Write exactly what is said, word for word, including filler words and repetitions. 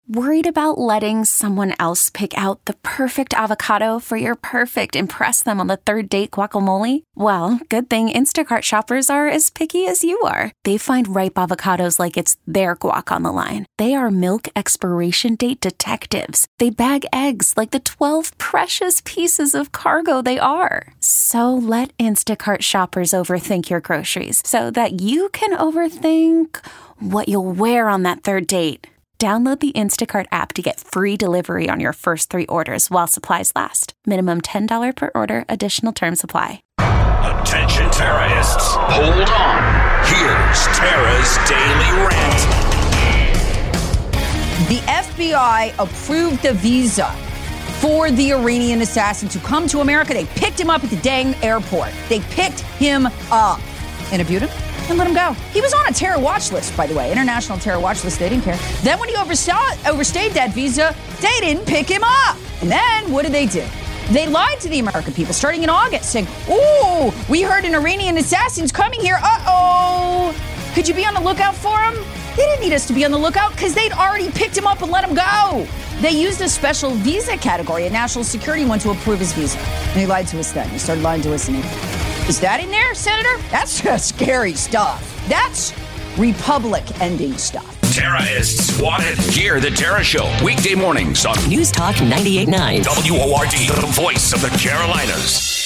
Worried about letting someone else pick out the perfect avocado for your perfect impress them on the third date guacamole? Well, good thing Instacart shoppers are as picky as you are. They find ripe avocados like it's their guac on the line. They are milk expiration date detectives. They bag eggs like the twelve precious pieces of cargo they are. So let Instacart shoppers overthink your groceries so that you can overthink what you'll wear on that third date. Download the Instacart app to get free delivery on your first three orders while supplies last. Minimum ten dollars per order. Additional terms apply. Attention terrorists. Hold on. Here's Tara's Daily Rant. The F B I approved the visa for the Iranian assassin to come to America. They picked him up at the dang airport. They picked him up, interviewed him, and let him go. He was on a terror watch list, by the way, international terror watch list. They didn't care. Then when he oversaw, overstayed that visa, they didn't pick him up. And then what did they do? They lied to the American people starting in August, saying, ooh, we heard an Iranian assassin's coming here. Uh-oh. Could you be on the lookout for him? They didn't need us to be on the lookout because they'd already picked him up and let him go. They used a special visa category, a national security one, to approve his visa. And he lied to us then. He started lying to us in April. Is that in there, Senator? That's just scary stuff. That's republic-ending stuff. Tara is swatted. Hear the Tara Show weekday mornings on News Talk ninety-eight point nine. W O R D, the voice of the Carolinas.